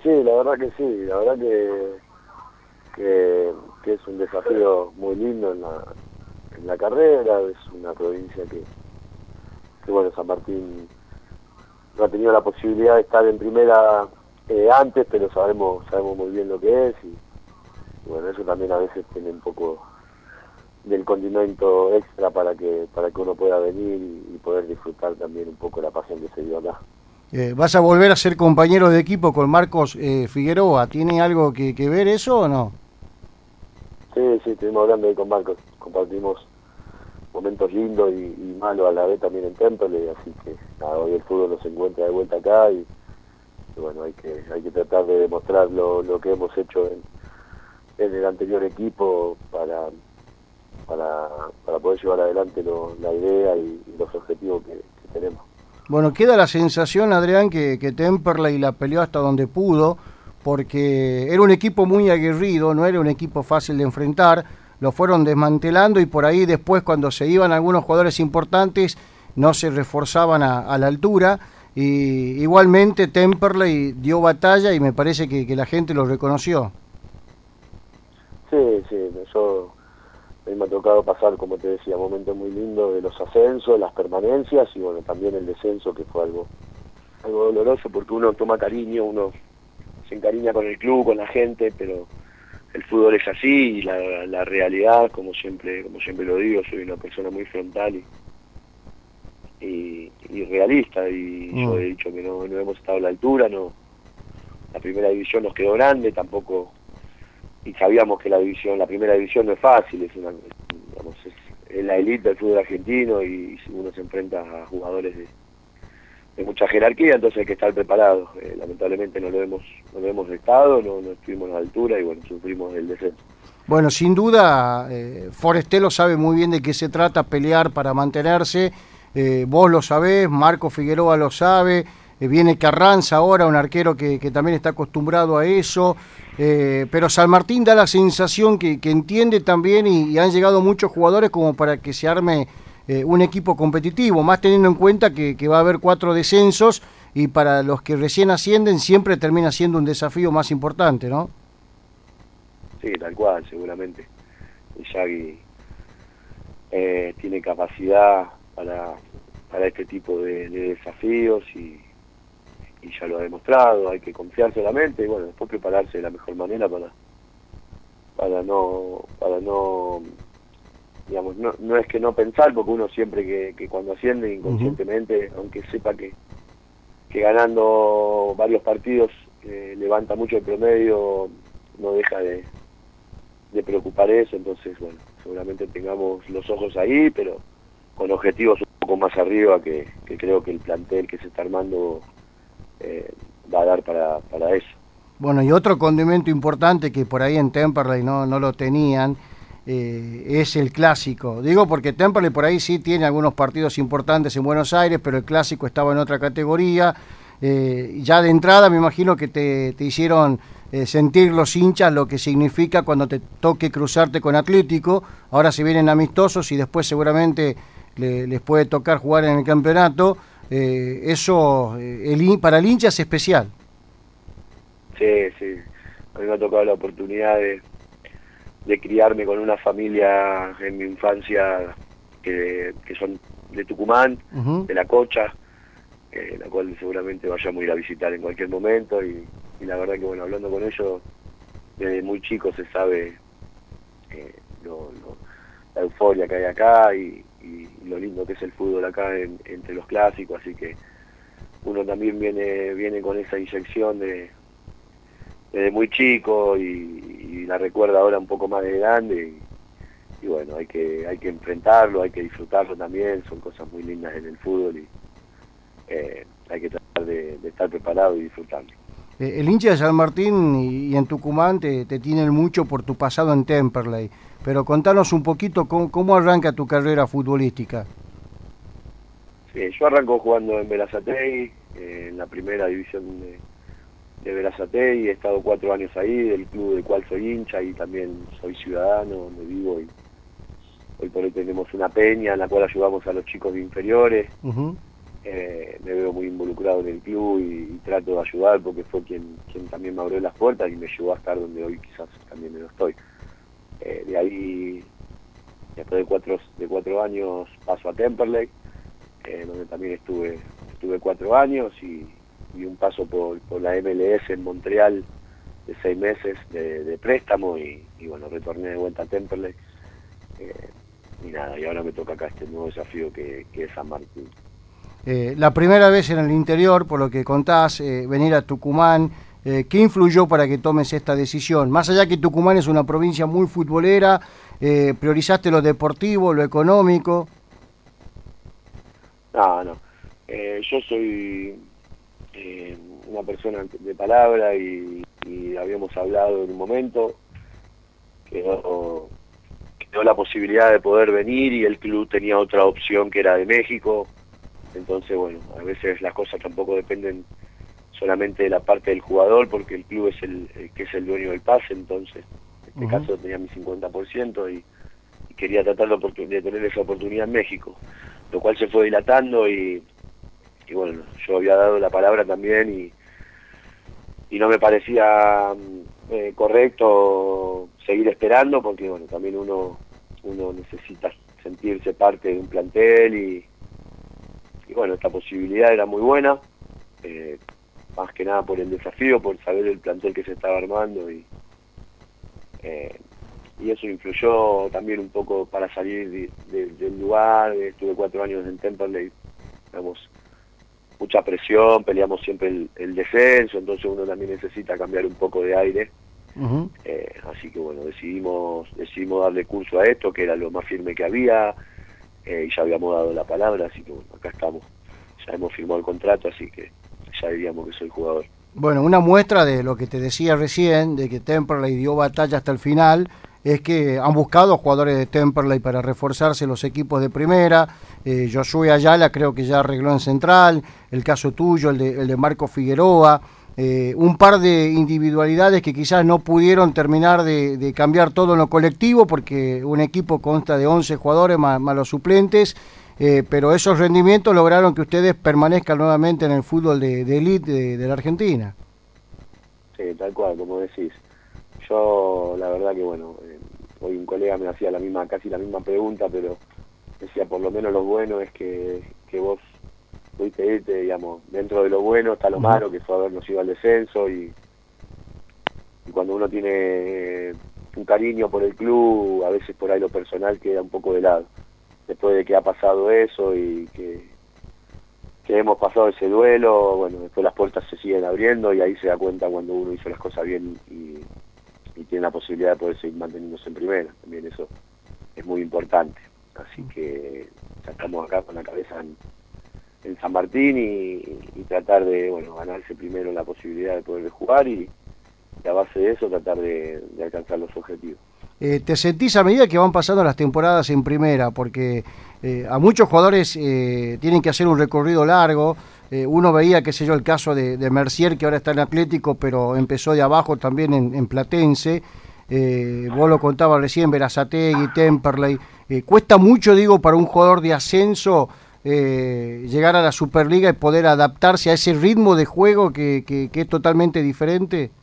Sí, la verdad que sí, la verdad que es un desafío muy lindo en la carrera, es una provincia que bueno, San Martín no ha tenido la posibilidad de estar en primera antes, pero sabemos muy bien lo que es y bueno, eso también a veces tiene un poco del condimento extra para que uno pueda venir y poder disfrutar también un poco la pasión que se dio acá. ¿Vas a volver a ser compañero de equipo con Marcos Figueroa? ¿Tiene algo que ver eso o no? Sí, sí, estuvimos hablando ahí con Marcos, compartimos momentos lindos y malos a la vez también en Temple, así que nada, hoy el fútbol nos encuentra de vuelta acá y bueno, hay que tratar de demostrar lo que hemos hecho en el anterior equipo para poder llevar adelante la idea y los objetivos que tenemos. Bueno, queda la sensación, Adrián, que Temperley la peleó hasta donde pudo, porque era un equipo muy aguerrido, no era un equipo fácil de enfrentar, lo fueron desmantelando y por ahí después cuando se iban algunos jugadores importantes no se reforzaban a la altura. Y igualmente Temperley dio batalla y me parece que la gente lo reconoció. Sí, sí, a mí me ha tocado pasar, como te decía, momentos muy lindos de los ascensos, las permanencias y bueno, también el descenso, que fue algo doloroso porque uno toma cariño, uno se encariña con el club, con la gente, pero el fútbol es así y la realidad, como siempre lo digo, soy una persona muy frontal y realista y yo Mm. he dicho que no hemos estado a la altura, no, la primera división nos quedó grande, tampoco, y sabíamos que la primera división no es fácil, digamos, es la élite del fútbol argentino y uno se enfrenta a jugadores de mucha jerarquía, entonces hay que estar preparado. Lamentablemente no lo hemos estado, no estuvimos a la altura y bueno, sufrimos el descenso. Bueno, sin duda, Forestelo sabe muy bien de qué se trata pelear para mantenerse. Vos lo sabés, Marco Figueroa lo sabe. Viene Carranza ahora, un arquero que también está acostumbrado a eso. Pero San Martín da la sensación que entiende también y han llegado muchos jugadores como para que se arme un equipo competitivo, más teniendo en cuenta que va a haber 4 descensos y para los que recién ascienden siempre termina siendo un desafío más importante, ¿no? Sí, tal cual, seguramente. El Yagi tiene capacidad para este tipo de desafíos y ya lo ha demostrado, hay que confiar solamente y bueno, después prepararse de la mejor manera para no digamos, no es que no pensar, porque uno siempre que cuando asciende Ujú. inconscientemente, aunque sepa que ganando varios partidos levanta mucho el promedio, no deja de preocupar eso, entonces bueno, seguramente tengamos los ojos ahí, pero con objetivos un poco más arriba que creo que el plantel que se está armando eh, va a dar para eso. Bueno, y otro condimento importante que por ahí en Temperley no lo tenían es el clásico. Digo porque Temperley por ahí sí tiene algunos partidos importantes en Buenos Aires, pero el clásico estaba en otra categoría. Ya de entrada me imagino que te hicieron sentir los hinchas lo que significa cuando te toque cruzarte con Atlético. Ahora se vienen amistosos y después seguramente les puede tocar jugar en el campeonato. Eso para el hincha es especial. Sí, sí, a mí me ha tocado la oportunidad de criarme con una familia en mi infancia que son de Tucumán, Ujú. de La Cocha, la cual seguramente vayamos a ir a visitar en cualquier momento y la verdad que bueno, hablando con ellos, desde muy chico se sabe eh, la euforia que hay acá y lo lindo que es el fútbol acá entre los clásicos, así que uno también viene con esa inyección desde muy chico y la recuerda ahora un poco más de grande y bueno, hay que enfrentarlo, hay que disfrutarlo también, son cosas muy lindas en el fútbol y hay que tratar de estar preparado y disfrutarlo. El hincha de San Martín y en Tucumán te tienen mucho por tu pasado en Temperley, pero contanos un poquito cómo arranca tu carrera futbolística. Sí, yo arranco jugando en Berazategui, en la primera división de Berazategui, he estado 4 años ahí, del club del cual soy hincha y también soy ciudadano, donde vivo y hoy por hoy tenemos una peña en la cual ayudamos a los chicos de inferiores. Ujú. me veo muy involucrado en el club y trato de ayudar porque fue quien también me abrió las puertas y me llevó a estar donde hoy quizás también me lo estoy. De ahí, después de 4 años, paso a Temperley, donde también estuve 4 años y un paso por la MLS en Montreal de 6 meses de préstamo y bueno, retorné de vuelta a Temperley. Y nada, y ahora me toca acá este nuevo desafío que es San Martín. La primera vez en el interior, por lo que contás, venir a Tucumán, ¿qué influyó para que tomes esta decisión? Más allá que Tucumán es una provincia muy futbolera, ¿priorizaste lo deportivo, lo económico? No. Yo soy una persona de palabra y habíamos hablado en un momento, quedó la posibilidad de poder venir y el club tenía otra opción que era de México. Entonces, bueno, a veces las cosas tampoco dependen solamente de la parte del jugador, porque el club es el que es el dueño del pase. Entonces, en este caso tenía mi 50% y quería tratar de tener esa oportunidad en México, lo cual se fue dilatando y bueno, yo había dado la palabra también y no me parecía correcto seguir esperando, porque bueno, también uno necesita sentirse parte de un plantel y bueno, esta posibilidad era muy buena, más que nada por el desafío, por saber el plantel que se estaba armando y eso influyó también un poco para salir del lugar. Estuve 4 años en Temperley, digamos, mucha presión, peleamos siempre el descenso, entonces uno también necesita cambiar un poco de aire. Así que bueno, decidimos darle curso a esto, que era lo más firme que había, y ya habíamos dado la palabra, así que bueno, acá estamos, ya hemos firmado el contrato, así que ya diríamos que soy jugador. Bueno, una muestra de lo que te decía recién, de que Temperley dio batalla hasta el final, es que han buscado jugadores de Temperley para reforzarse los equipos de primera. Josué Ayala creo que ya arregló en Central, el caso tuyo, el de Marco Figueroa, un par de individualidades que quizás no pudieron terminar de cambiar todo en lo colectivo, porque un equipo consta de 11 jugadores más los suplentes, pero esos rendimientos lograron que ustedes permanezcan nuevamente en el fútbol de elite de la Argentina. Sí, tal cual, como decís. Yo, la verdad que bueno, hoy un colega me hacía casi la misma pregunta, pero decía, por lo menos lo bueno es que vos pudiste irte, digamos, dentro de lo bueno está lo malo, que fue habernos ido al descenso y cuando uno tiene un cariño por el club, a veces por ahí lo personal queda un poco de lado. Después de que ha pasado eso y que hemos pasado ese duelo, bueno, después las puertas se siguen abriendo y ahí se da cuenta cuando uno hizo las cosas bien y tiene la posibilidad de poder seguir manteniéndose en primera. También eso es muy importante. Así que ya estamos acá con la cabeza en San Martín y tratar de, bueno, ganarse primero la posibilidad de poder jugar y a base de eso tratar de alcanzar los objetivos. ¿Te sentís a medida que van pasando las temporadas en primera? Porque a muchos jugadores tienen que hacer un recorrido largo. Uno veía, qué sé yo, el caso de Mercier, que ahora está en Atlético, pero empezó de abajo también en Platense. Vos lo contabas recién, Berazategui, Temperley. Cuesta mucho, digo, para un jugador de ascenso llegar a la Superliga y poder adaptarse a ese ritmo de juego que es totalmente diferente.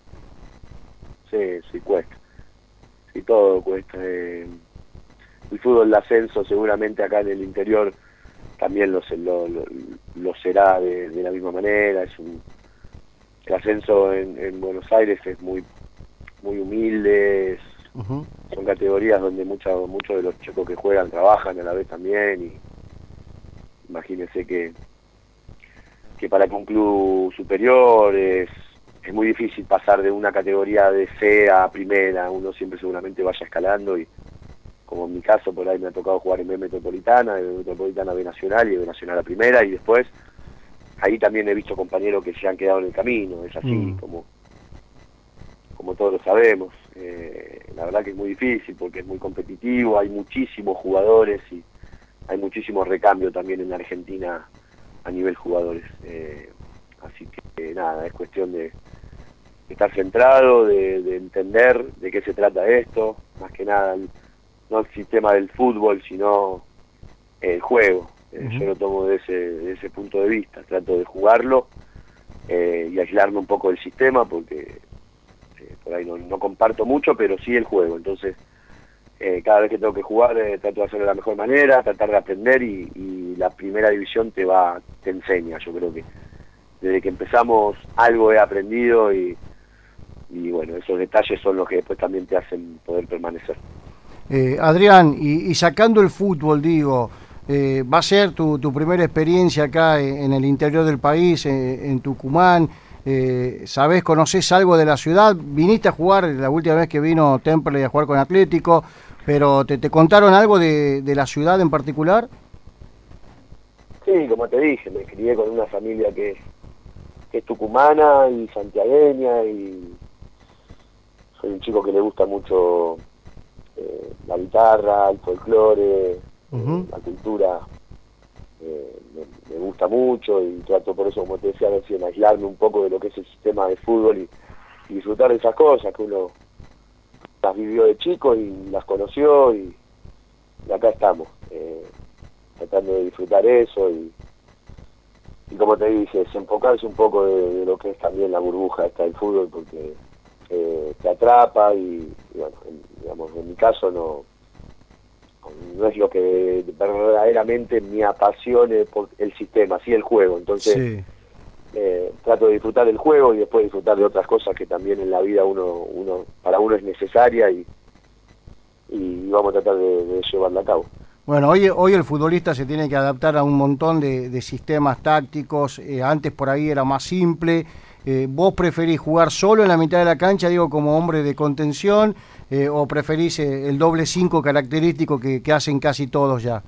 Sí, cuesta. Y todo cuesta. El fútbol de ascenso seguramente acá en el interior también lo será de la misma manera. El ascenso en Buenos Aires es muy humilde, son categorías donde muchos de los chicos que juegan trabajan a la vez también y imagínense que para que un club superior es muy difícil pasar de una categoría de C a primera. Uno siempre seguramente vaya escalando y como en mi caso por ahí me ha tocado jugar en B Metropolitana, de B Metropolitana a B Nacional y de B Nacional a primera y después ahí también he visto compañeros que se han quedado en el camino. Es así como todos lo sabemos. La verdad que es muy difícil porque es muy competitivo, hay muchísimos jugadores y hay muchísimo recambio también en Argentina a nivel jugadores. Así que nada, es cuestión de estar centrado, de entender de qué se trata esto, más que nada no el sistema del fútbol, sino el juego. Ujú. Yo lo tomo de ese punto de vista, trato de jugarlo y aislarme un poco del sistema porque por ahí no comparto mucho, pero sí el juego. Entonces, cada vez que tengo que jugar, trato de hacerlo de la mejor manera, tratar de aprender y la primera división te enseña. Yo creo que desde que empezamos algo he aprendido y bueno, esos detalles son los que después también te hacen poder permanecer. Adrián, y sacando el fútbol, digo, va a ser tu primera experiencia acá en el interior del país, en Tucumán. ¿Sabés, conocés algo de la ciudad? Viniste a jugar la última vez que vino Temperley a jugar con Atlético, pero ¿te contaron algo de la ciudad en particular? Sí, como te dije, me crié con una familia que es tucumana y santiagueña y soy un chico que le gusta mucho la guitarra, el folclore, Ujú. la cultura, me gusta mucho y trato por eso, como te decía, a ver si en aislarme un poco de lo que es el sistema de fútbol y disfrutar de esas cosas que uno las vivió de chico y las conoció y acá estamos, tratando de disfrutar eso y como te dije, desenfocarse un poco de lo que es también la burbuja esta del fútbol porque te atrapa y bueno, digamos, en mi caso no es lo que verdaderamente me apasione por el sistema, sí el juego. Entonces Sí. trato de disfrutar del juego y después disfrutar de otras cosas que también en la vida para uno es necesaria y vamos a tratar de llevarla a cabo. Bueno, hoy el futbolista se tiene que adaptar a un montón de sistemas tácticos. Antes por ahí era más simple. ¿Vos preferís jugar solo en la mitad de la cancha, digo, como hombre de contención, o preferís el doble 5 característico que hacen casi todos ya?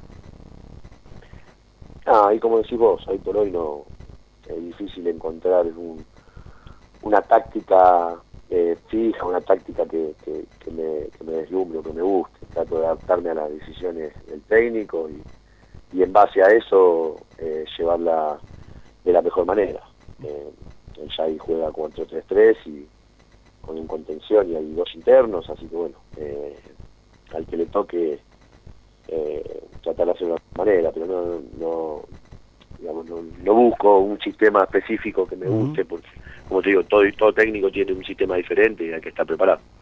Y como decís vos, hoy por hoy no es difícil encontrar una táctica fija, una táctica que me deslumbre, que me guste. Trato de adaptarme a las decisiones del técnico y en base a eso llevarla de la mejor manera. El Xavi juega 4-3-3 y con un contención y hay dos internos, así que bueno, al que le toque tratar de hacerlo de la manera, pero digamos, no busco un sistema específico que me Ujú. guste, porque como te digo, todo técnico tiene un sistema diferente y hay que estar preparado.